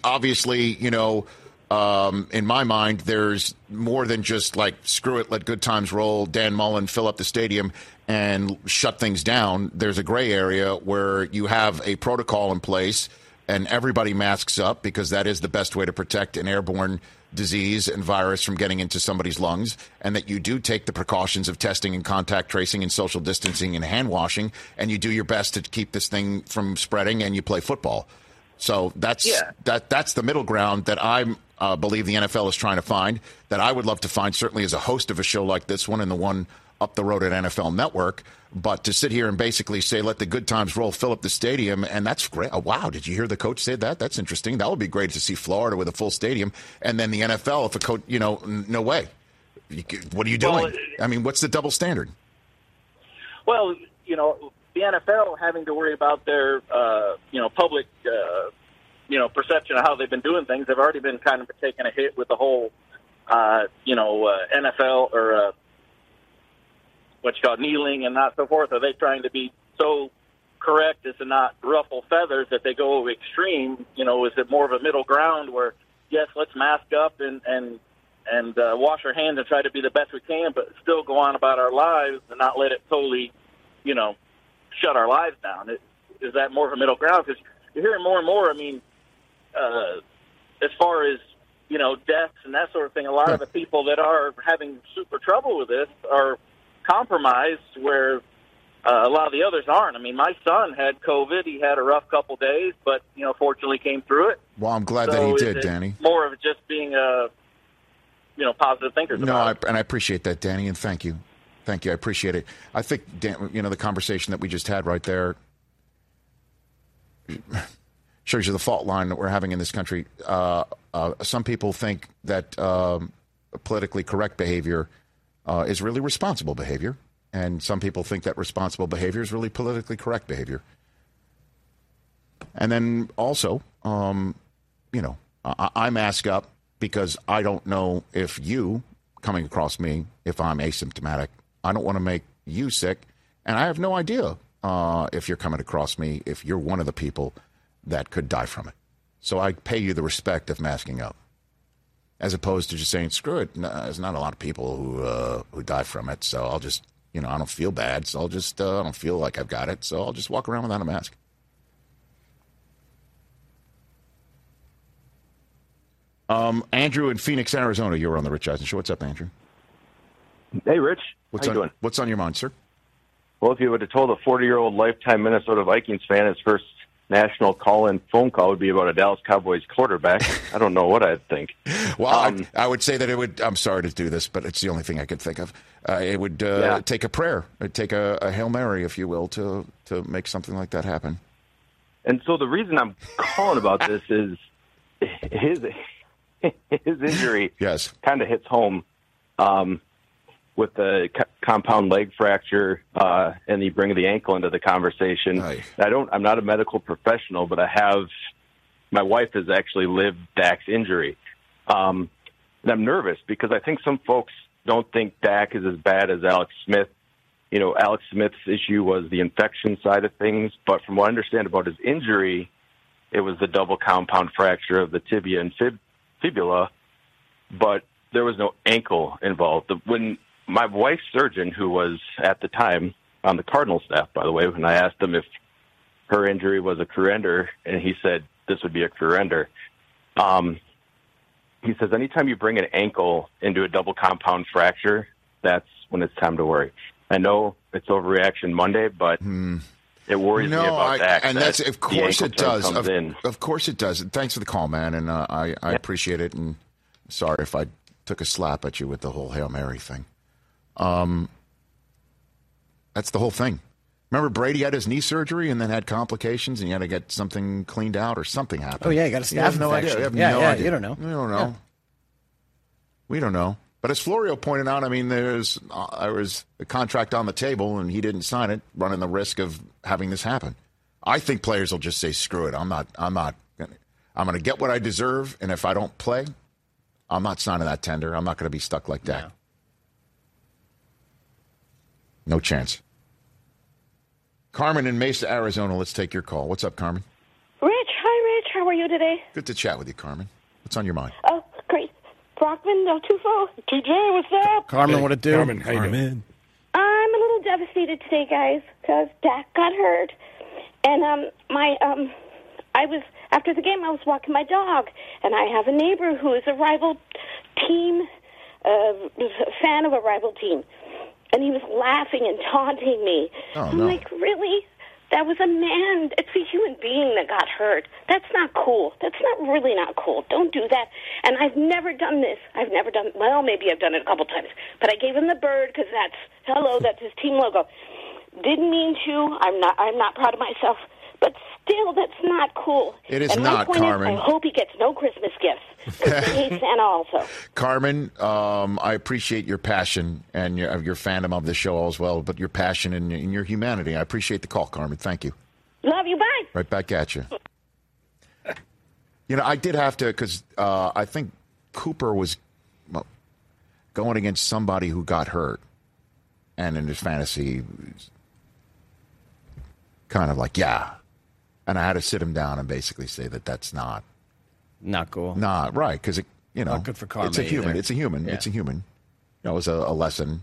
in my mind, there's more than just like, screw it, let good times roll, Dan Mullen, fill up the stadium and shut things down. There's a gray area where you have a protocol in place and everybody masks up because that is the best way to protect an airborne disease and virus from getting into somebody's lungs, and that you do take the precautions of testing and contact tracing and social distancing and hand washing, and you do your best to keep this thing from spreading, and you play football. So that's the middle ground that I believe the NFL is trying to find, that I would love to find, certainly as a host of a show like this one and the one up the road at NFL Network. But to sit here and basically say, let the good times roll, fill up the stadium, and that's great. Oh, wow, did you hear the coach say that? That's interesting. That would be great to see Florida with a full stadium. And then the NFL, if a coach, no way. What are you doing? What's the double standard? Well, the NFL having to worry about their, public, perception of how they've been doing things. They've already been kind of taking a hit with the whole, NFL or kneeling and not so forth. Are they trying to be so correct as to not ruffle feathers that they go extreme? Is it more of a middle ground where, yes, let's mask up and wash our hands and try to be the best we can, but still go on about our lives and not let it totally, shut our lives down? Is that more of a middle ground? Because you're hearing more and more, as far as, deaths and that sort of thing, a lot of the people that are having super trouble with this are compromised where a lot of the others aren't. My son had COVID. He had a rough couple days, but, fortunately came through it. Well, I'm glad that he did, Danny. More of just being positive thinkers about it. And I appreciate that, Danny, and thank you. Thank you. I appreciate it. I think, the conversation that we just had right there shows you the fault line that we're having in this country. Some people think that politically correct behavior is really responsible behavior, and some people think that responsible behavior is really politically correct behavior. And then also, I mask up because I don't know if you coming across me, if I'm asymptomatic. I don't want to make you sick, and I have no idea if you're coming across me, if you're one of the people that could die from it. So I pay you the respect of masking up, as opposed to just saying, screw it. No, there's not a lot of people who die from it, so I'll just, I don't feel bad, so I'll just, I don't feel like I've got it, so I'll just walk around without a mask. Andrew in Phoenix, Arizona, you're on the Rich Eisen Show. What's up, Andrew? Hey, Rich. How you doing? What's on your mind, sir? Well, if you would have told a 40-year-old lifetime Minnesota Vikings fan his first national call-in phone call would be about a Dallas Cowboys quarterback, I don't know what I'd think. Well, I would say that it would. I'm sorry to do this, but it's the only thing I could think of. It would take a prayer, it'd take a Hail Mary, if you will, to make something like that happen. And so the reason I'm calling about this is his injury. Yes, kind of hits home with the compound leg fracture, and you bring the ankle into the conversation. Aye. I'm not a medical professional, but my wife has actually lived Dak's injury. And I'm nervous because I think some folks don't think Dak is as bad as Alex Smith. You know, Alex Smith's issue was the infection side of things, but from what I understand about his injury, it was the double compound fracture of the tibia and fibula, but there was no ankle involved. When my wife's surgeon, who was at the time on the Cardinal staff, by the way, when I asked him if her injury was a career ender, and he said this would be a career ender, he says anytime you bring an ankle into a double compound fracture, that's when it's time to worry. I know it's overreaction Monday, but it worries me about that. And that's, of course it does. Of course it does. And thanks for the call, man. And I appreciate it. And sorry if I took a slap at you with the whole Hail Mary thing. That's the whole thing. Remember Brady had his knee surgery and then had complications and you had to get something cleaned out or something happened. Oh, yeah, you got a staph infection. No idea. You have no idea. You don't know. We don't know. Yeah. We don't know. But as Florio pointed out, I mean, there was a contract on the table and he didn't sign it, running the risk of having this happen. I think players will just say, screw it. I'm going to get what I deserve. And if I don't play, I'm not signing that tender. I'm not going to be stuck like that. No chance. Carmen in Mesa, Arizona, let's take your call. What's up, Carmen? Rich. Hi, Rich. How are you today? Good to chat with you, Carmen. What's on your mind? Oh, great. Brockman, no Tufo. TJ, what's up? Carmen, what it do? Carmen, how you doing? I'm a little devastated today, guys, because Dak got hurt. And after the game, I was walking my dog, and I have a neighbor who is a rival team, fan of a rival team. And he was laughing and taunting me. I'm like, really? That was a man. It's a human being that got hurt. That's not cool. That's really not cool. Don't do that. And I've never done this. Well, maybe I've done it a couple times. But I gave him the bird because that's his team logo. Didn't mean to. I'm not proud of myself. But still, that's not cool. It is and not, my point Carmen. Is, I hope he gets no Christmas gifts. Because he hates Santa also. Carmen, I appreciate your passion and your fandom of the show as well, but your passion and your humanity. I appreciate the call, Carmen. Thank you. Love you. Bye. Right back at you. You know, I did have to, because I think Cooper was going against somebody who got hurt. And in his fantasy, kind of like, yeah. And I had to sit him down and basically say that that's not cool. Not right, because not good for karma. It's a human. Either. It's a human. Yeah. It's a human. It was a lesson.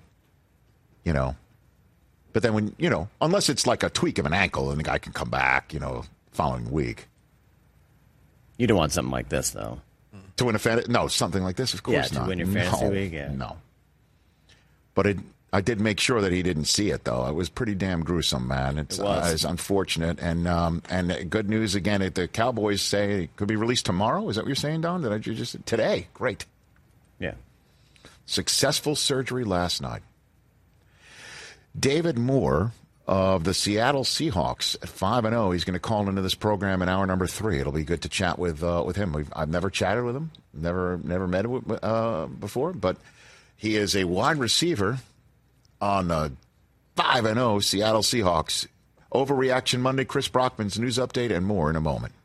But then when unless it's like a tweak of an ankle and the guy can come back, following week. You don't want something like this, though. To win a fantasy? No, something like this, of course not. To win your fantasy league, yeah. No. But I did make sure that he didn't see it, though. It was pretty damn gruesome, man. It's unfortunate. And good news, again, the Cowboys say it could be released tomorrow. Is that what you're saying, Don? Today? Great. Yeah. Successful surgery last night. David Moore of the Seattle Seahawks at 5-0. He's going to call into this program in hour number 3. It'll be good to chat with him. I've never chatted with him, never met him before, but he is a wide receiver on the 5-0 Seattle Seahawks. Overreaction Monday, Chris Brockman's news update, and more in a moment.